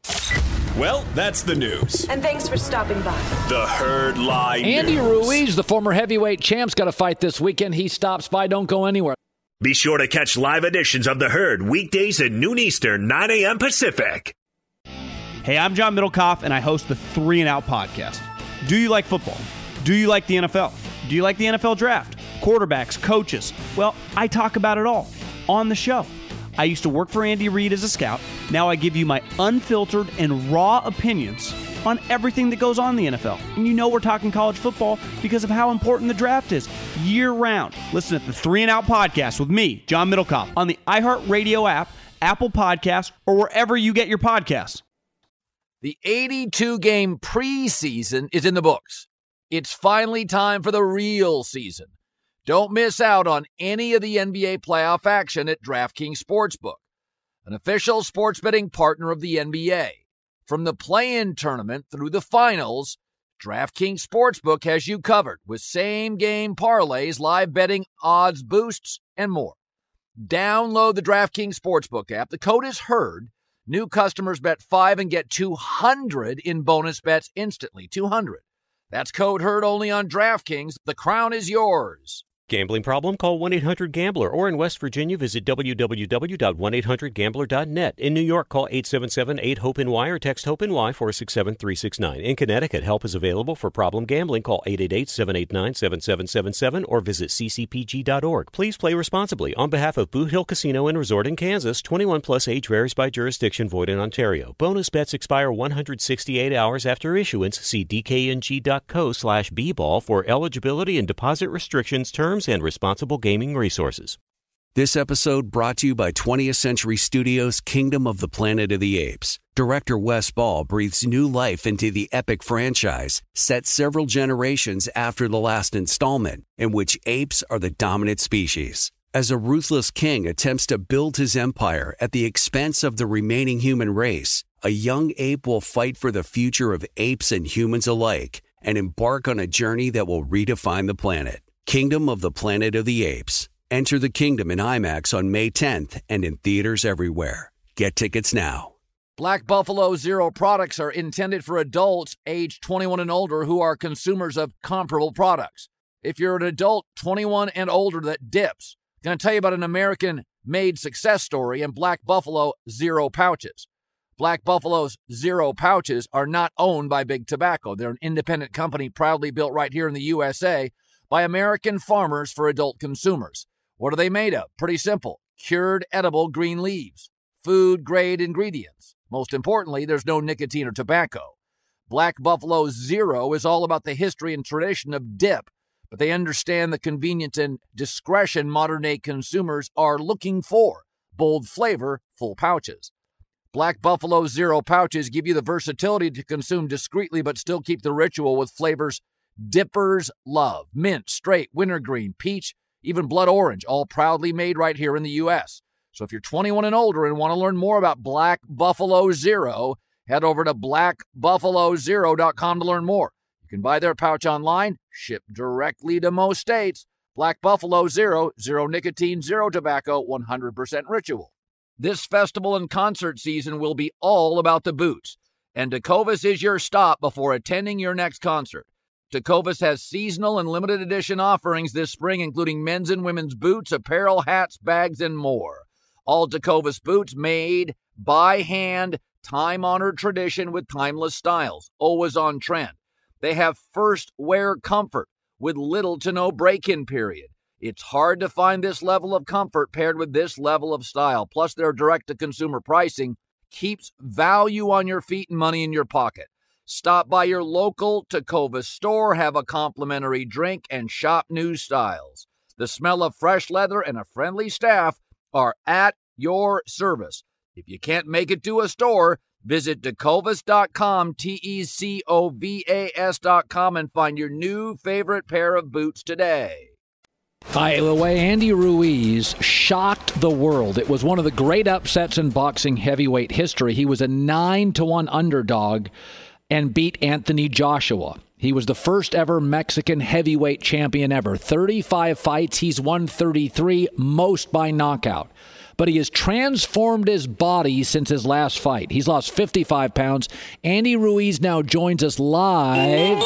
Well, that's the news. And thanks for stopping by. The Herd Lie Andy News. Ruiz, the former heavyweight champ's got a fight this weekend. He stops by. Don't go anywhere. Be sure to catch live editions of The Herd weekdays at noon Eastern, nine a.m. Pacific. Hey, I'm John Middlecoff, and I host the Three and Out podcast. Do you like football? Do you like the N F L? Do you like the N F L draft? Quarterbacks, coaches? Well, I talk about it all on the show. I used to work for Andy Reid as a scout. Now I give you my unfiltered and raw opinions on everything that goes on in the N F L. And you know we're talking college football because of how important the draft is year-round. Listen to the Three and Out podcast with me, John Middlecoff, on the iHeartRadio app, Apple Podcasts, or wherever you get your podcasts. The eighty-two game preseason is in the books. It's finally time for the real season. Don't miss out on any of the N B A playoff action at DraftKings Sportsbook, an official sports betting partner of the N B A. From the play-in tournament through the finals, DraftKings Sportsbook has you covered with same-game parlays, live betting, odds boosts, and more. Download the DraftKings Sportsbook app. The code is HERD. New customers bet five and get two hundred in bonus bets instantly. two hundred. That's code HERD only on DraftKings. The crown is yours. Gambling problem? Call one eight hundred gambler, or in West Virginia, visit w w w dot one eight hundred gambler dot net. In New York, call eight seven seven eight hope N Y or text HOPE-N Y four six seven three six nine. In Connecticut, help is available for problem gambling. Call eight eight eight seven eight nine seven seven seven seven or visit c c p g dot org. Please play responsibly. On behalf of Boot Hill Casino and Resort in Kansas, twenty-one plus age varies by jurisdiction, void in Ontario. Bonus bets expire one hundred sixty-eight hours after issuance. See d k n g dot co slash b ball for eligibility and deposit restrictions, terms, and responsible gaming resources. This episode brought to you by twentieth Century Studios' Kingdom of the Planet of the Apes. Director Wes Ball breathes new life into the epic franchise, set several generations after the last installment, in which apes are the dominant species. As a ruthless king attempts to build his empire at the expense of the remaining human race, a young ape will fight for the future of apes and humans alike and embark on a journey that will redefine the planet. Kingdom of the Planet of the Apes. Enter the kingdom in IMAX on May tenth and in theaters everywhere. Get tickets now. Black Buffalo Zero products are intended for adults age twenty-one and older who are consumers of comparable products. If you're an adult twenty-one and older that dips, I'm going to tell you about an American-made success story in Black Buffalo Zero pouches. Black Buffalo's Zero pouches are not owned by Big Tobacco. They're an independent company proudly built right here in the U S A by American farmers for adult consumers. What are they made of? Pretty simple. Cured edible green leaves. Food-grade ingredients. Most importantly, there's no nicotine or tobacco. Black Buffalo Zero is all about the history and tradition of dip, but they understand the convenience and discretion modern-day consumers are looking for. Bold flavor, full pouches. Black Buffalo Zero pouches give you the versatility to consume discreetly but still keep the ritual with flavors dippers love. Mint, straight, wintergreen, peach, even blood orange, all proudly made right here in the U S. So if you're twenty-one and older and want to learn more about Black Buffalo Zero, head over to black buffalo zero dot com to learn more. You can buy their pouch online, shipped directly to most states. Black Buffalo Zero, zero nicotine, zero tobacco, one hundred percent ritual. This festival and concert season will be all about the boots, and Tecovas is your stop before attending your next concert. Tecovas has seasonal and limited edition offerings this spring, including men's and women's boots, apparel, hats, bags, and more. All Tecovas boots made by hand, time-honored tradition with timeless styles, always on trend. They have first wear comfort with little to no break-in period. It's hard to find this level of comfort paired with this level of style. Plus, their direct-to-consumer pricing keeps value on your feet and money in your pocket. Stop by your local Tecovas store, have a complimentary drink, and shop new styles. The smell of fresh leather and a friendly staff are at your service. If you can't make it to a store, visit tecovas dot com, T E C O V A S dot com, and find your new favorite pair of boots today. By the way, Andy Ruiz shocked the world. It was one of the great upsets in boxing heavyweight history. He was a nine to one underdog and beat Anthony Joshua. He was the first ever Mexican heavyweight champion ever. thirty-five fights, he's won thirty-three, most by knockout. But he has transformed his body since his last fight. He's lost fifty-five pounds. Andy Ruiz now joins us live.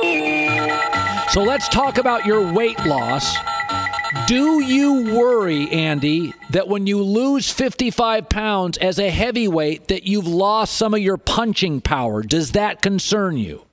So let's talk about your weight loss. Do you worry, Andy, that when you lose fifty-five pounds as a heavyweight that you've lost some of your punching power? Does that concern you?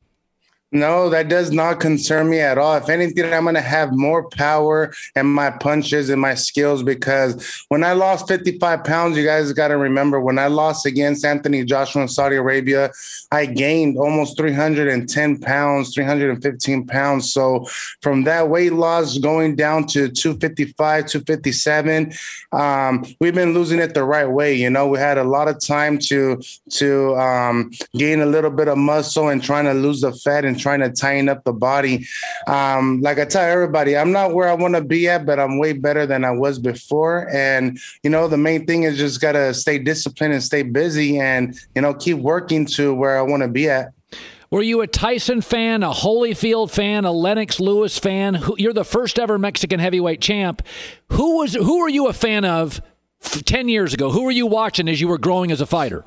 No, that does not concern me at all. If anything, I'm going to have more power in my punches and my skills, because when I lost fifty-five pounds, you guys got to remember, when I lost against Anthony Joshua in Saudi Arabia, I gained almost three hundred ten pounds, three hundred fifteen pounds. So from that weight loss going down to two fifty-five, two fifty-seven, um, we've been losing it the right way. You know, we had a lot of time to, to um, gain a little bit of muscle and trying to lose the fat and trying to tighten up the body. Um, like I tell everybody, I'm not where I want to be at, but I'm way better than I was before. And, you know, the main thing is just got to stay disciplined and stay busy and, you know, keep working to where I want to be at. Were you a Tyson fan, a Holyfield fan, a Lennox Lewis fan? Who, you're the first ever Mexican heavyweight champ. Who was? Who were you a fan of ten years ago? Who were you watching as you were growing as a fighter?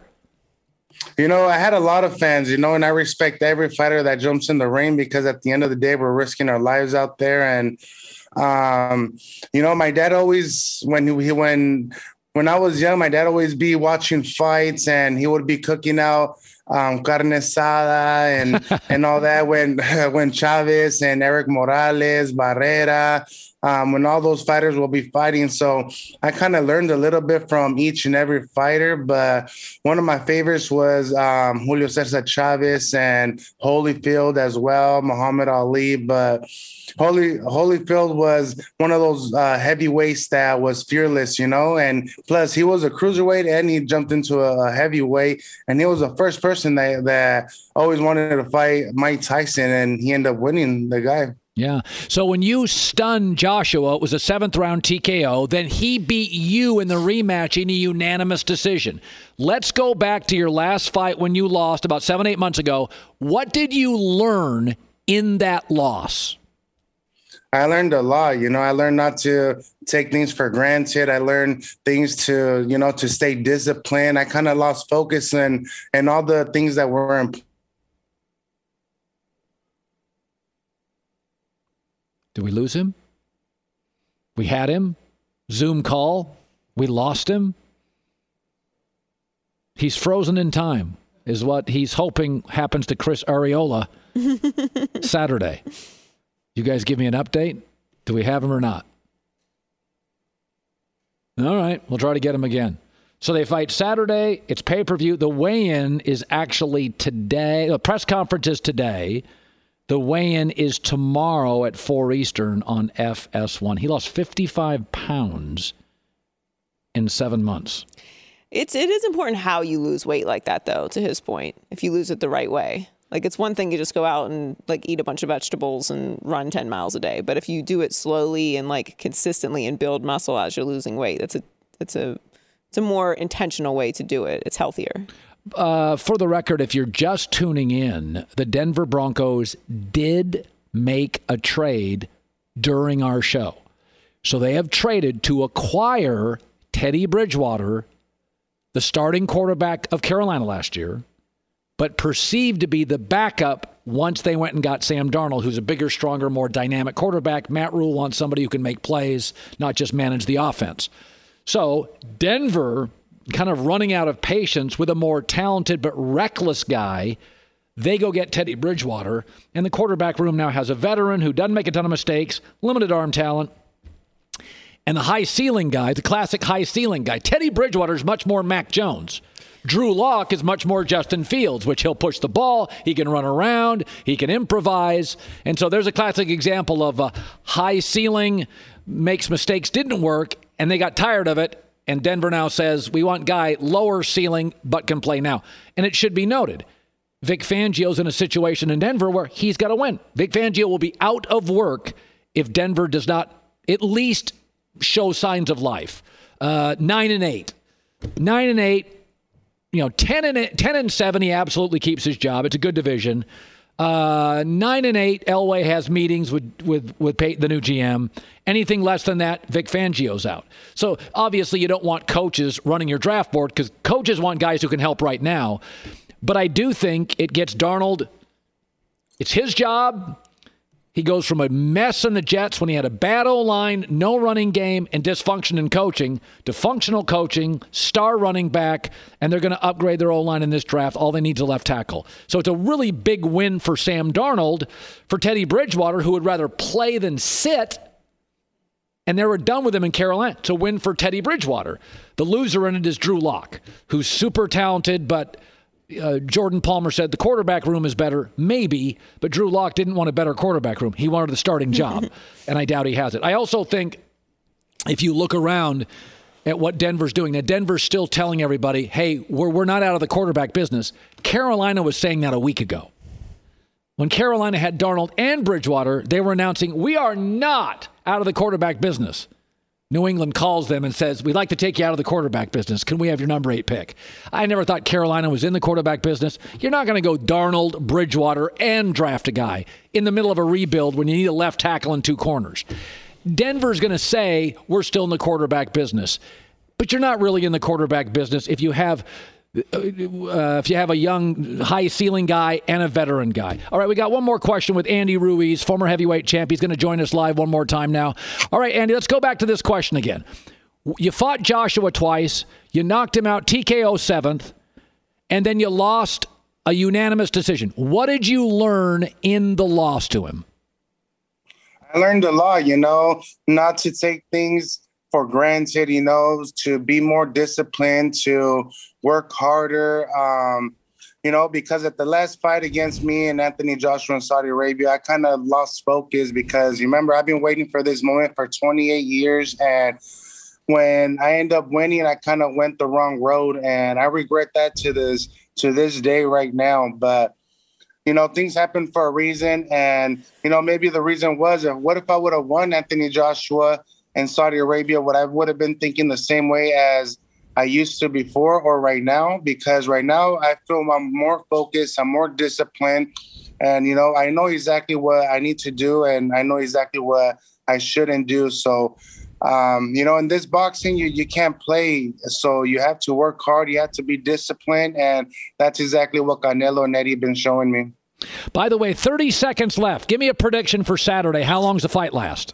You know, I had a lot of fans, you know, and I respect every fighter that jumps in the ring, because at the end of the day, we're risking our lives out there. And, um, you know, my dad always, when he, when, when I was young, my dad always be watching fights, and he would be cooking out um, carne asada and, and all that when, when Chavez and Eric Morales, Barrera, Um, when all those fighters will be fighting. So I kind of learned a little bit from each and every fighter, but one of my favorites was um, Julio Cesar Chavez and Holyfield as well, Muhammad Ali. But Holy Holyfield was one of those uh, heavyweights that was fearless, you know, and plus he was a cruiserweight and he jumped into a, a heavyweight, and he was the first person that, that always wanted to fight Mike Tyson, and he ended up winning the guy. Yeah. So when you stunned Joshua, it was a seventh round T K O. Then he beat you in the rematch in a unanimous decision. Let's go back to your last fight when you lost about seven, eight months ago. What did you learn in that loss? I learned a lot. You know, I learned not to take things for granted. I learned things to, you know, to stay disciplined. I kind of lost focus and, and all the things that were important. Did we lose him? We had him. Zoom call. We lost him. He's frozen in time, is what he's hoping happens to Chris Arreola Saturday. You guys give me an update? Do we have him or not? All right. We'll try to get him again. So they fight Saturday. It's pay-per-view. The weigh-in is actually today. The press conference is today. The weigh-in is tomorrow at four Eastern on F S one. He lost fifty-five pounds in seven months. It's it is important how you lose weight like that, though, to his point, if you lose it the right way. Like, it's one thing you just go out and, like, eat a bunch of vegetables and run ten miles a day. But if you do it slowly and, like, consistently and build muscle as you're losing weight, that's a it's a it's a more intentional way to do it. It's healthier. Uh, for the record, if you're just tuning in, the Denver Broncos did make a trade during our show. So they have traded to acquire Teddy Bridgewater, the starting quarterback of Carolina last year, but perceived to be the backup once they went and got Sam Darnold, who's a bigger, stronger, more dynamic quarterback. Matt Rule wants somebody who can make plays, not just manage the offense. So Denver, kind of running out of patience with a more talented but reckless guy, they go get Teddy Bridgewater, and the quarterback room now has a veteran who doesn't make a ton of mistakes, limited arm talent, and the high ceiling guy, the classic high ceiling guy. Teddy Bridgewater is much more Mac Jones. Drew Lock is much more Justin Fields, which he'll push the ball, he can run around, he can improvise. And so there's a classic example of a high ceiling, makes mistakes, didn't work, and they got tired of it. And Denver now says, we want guy lower ceiling, but can play now. And it should be noted, Vic Fangio's in a situation in Denver where he's got to win. Vic Fangio will be out of work if Denver does not at least show signs of life. Uh, nine and eight. Nine and eight. You know, ten and eight, ten and seven, he absolutely keeps his job. It's a good division. Uh, nine and eight, Elway has meetings with with with Peyton, the new G M. Anything less than that, Vic Fangio's out. So obviously, you don't want coaches running your draft board because coaches want guys who can help right now. But I do think it gets Darnold. It's his job. He goes from a mess in the Jets when he had a bad O-line, no running game, and dysfunction in coaching to functional coaching, star running back, and they're going to upgrade their O-line in this draft. All they need is a left tackle. So it's a really big win for Sam Darnold. For Teddy Bridgewater, who would rather play than sit, and they were done with him in Carolina. It's a win for Teddy Bridgewater. The loser in it is Drew Lock, who's super talented, but Uh, Jordan Palmer said the quarterback room is better, maybe, but Drew Lock didn't want a better quarterback room. He wanted the starting job, and I doubt he has it. I also think if you look around at what Denver's doing, now Denver's still telling everybody, hey, we're, we're not out of the quarterback business. Carolina was saying that a week ago. When Carolina had Darnold and Bridgewater, they were announcing, we are not out of the quarterback business. New England calls them and says, we'd like to take you out of the quarterback business. Can we have your number eight pick? I never thought Carolina was in the quarterback business. You're not going to go Darnold, Bridgewater, and draft a guy in the middle of a rebuild when you need a left tackle and two corners. Denver's going to say, we're still in the quarterback business. But you're not really in the quarterback business if you have Uh, if you have a young, high-ceiling guy and a veteran guy. All right, we got one more question with Andy Ruiz, former heavyweight champ. He's going to join us live one more time now. All right, Andy, let's go back to this question again. You fought Joshua twice. You knocked him out T K O seventh, and then you lost a unanimous decision. What did you learn in the loss to him? I learned a lot, you know, not to take things for granted, you know, to be more disciplined, to work harder, um, you know, because at the last fight against me and Anthony Joshua in Saudi Arabia, I kind of lost focus because, you remember, I've been waiting for this moment for twenty-eight years. And when I end up winning, I kind of went the wrong road. And I regret that to this, to this day right now. But, you know, things happen for a reason. And, you know, maybe the reason was, what if I would have won Anthony Joshua in Saudi Arabia? Would I would have been thinking the same way as I used to before or right now? Because right now I feel I'm more focused, I'm more disciplined, and, you know, I know exactly what I need to do, and I know exactly what I shouldn't do. So, um, you know, in this boxing, you, you can't play. So you have to work hard. You have to be disciplined, and that's exactly what Canelo and Eddie have been showing me. By the way, thirty seconds left. Give me a prediction for Saturday. How long does the fight last?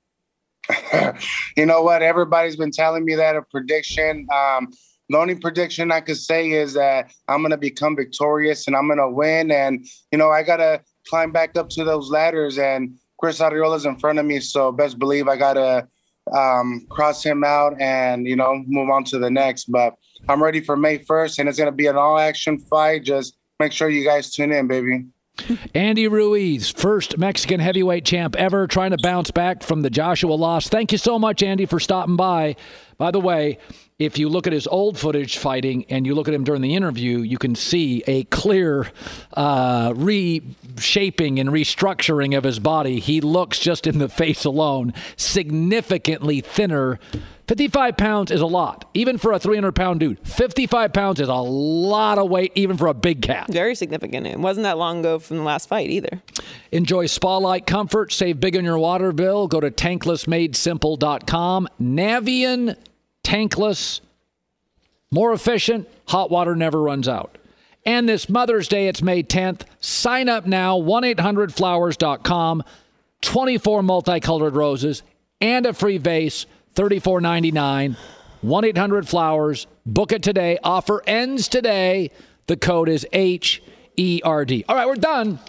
You know what? Everybody's been telling me that a prediction. Um, the only prediction I could say is that I'm going to become victorious and I'm going to win. And, you know, I got to climb back up to those ladders, and Chris Ariola's in front of me. So best believe I got to um, cross him out and, you know, move on to the next. But I'm ready for May first, and it's going to be an all-action fight. Just make sure you guys tune in, baby. Andy Ruiz, first Mexican heavyweight champ ever, trying to bounce back from the Joshua loss. Thank you so much, Andy, for stopping by. By the way, if you look at his old footage fighting and you look at him during the interview, you can see a clear uh, reshaping and restructuring of his body. He looks, just in the face alone, significantly thinner. fifty-five pounds is a lot, even for a three hundred pound dude. fifty-five pounds is a lot of weight, even for a big cat. Very significant. It wasn't that long ago from the last fight either. Enjoy spa-like comfort. Save big on your water bill. Go to tankless made simple dot com. Navion Tankless. More efficient. Hot water never runs out. And this Mother's Day, it's May tenth. Sign up now. one eight hundred flowers dot com. twenty-four multicolored roses and a free vase. thirty-four ninety-nine. one eight hundred flowers. Book it today. Offer ends today. The code is H E R D. All right, we're done.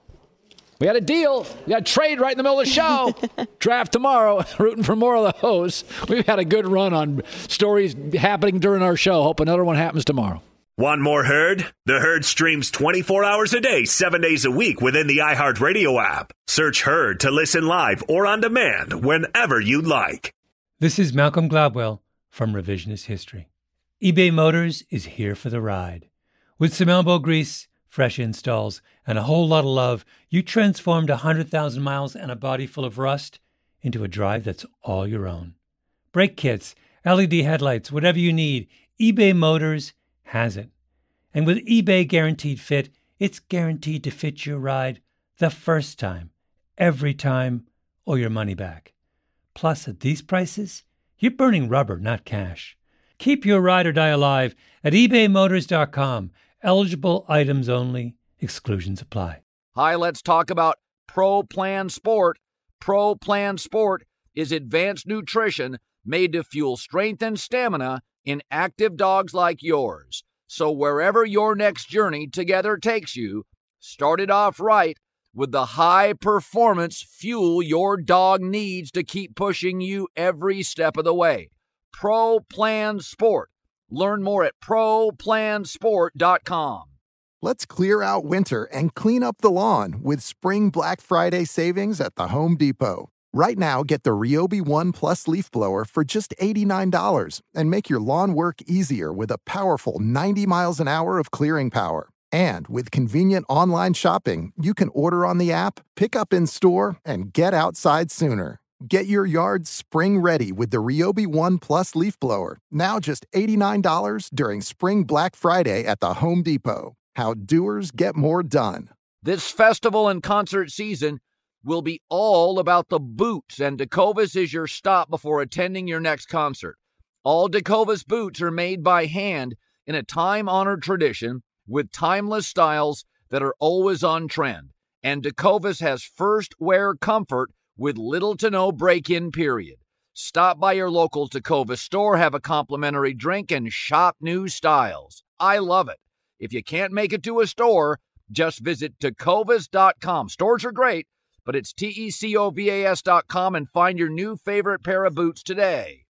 We had a deal. We got a trade right in the middle of the show. Draft tomorrow. Rooting for more of those. We've had a good run on stories happening during our show. Hope another one happens tomorrow. Want more Herd? The Herd streams twenty-four hours a day, seven days a week within the iHeartRadio app. Search Herd to listen live or on demand whenever you like. This is Malcolm Gladwell from Revisionist History. eBay Motors is here for the ride. With some elbow grease, fresh installs, and a whole lot of love, you transformed one hundred thousand miles and a body full of rust into a drive that's all your own. Brake kits, L E D headlights, whatever you need, eBay Motors has it. And with eBay Guaranteed Fit, it's guaranteed to fit your ride the first time, every time, or your money back. Plus, at these prices, you're burning rubber, not cash. Keep your ride or die alive at ebay motors dot com. Eligible items only. Exclusions apply. Hi, let's talk about Pro Plan Sport. Pro Plan Sport is advanced nutrition made to fuel strength and stamina in active dogs like yours. So wherever your next journey together takes you, start it off right with the high-performance fuel your dog needs to keep pushing you every step of the way. Pro Plan Sport. Learn more at pro plan sport dot com. Let's clear out winter and clean up the lawn with Spring Black Friday savings at the Home Depot. Right now, get the Ryobi One Plus leaf blower for just eighty-nine dollars and make your lawn work easier with a powerful ninety miles an hour of clearing power. And with convenient online shopping, you can order on the app, pick up in store, and get outside sooner. Get your yard spring ready with the Ryobi One Plus leaf blower, now just eighty-nine dollars during Spring Black Friday at the Home Depot. How doers get more done. This festival and concert season will be all about the boots, and Tecovas is your stop before attending your next concert. All Tecovas boots are made by hand in a time-honored tradition with timeless styles that are always on trend. And Tecovas has first wear comfort with little to no break-in period. Stop by your local Tecovas store, have a complimentary drink, and shop new styles. I love it. If you can't make it to a store, just visit tecovas dot com. Stores are great, but it's T E C O V A S dot com and find your new favorite pair of boots today.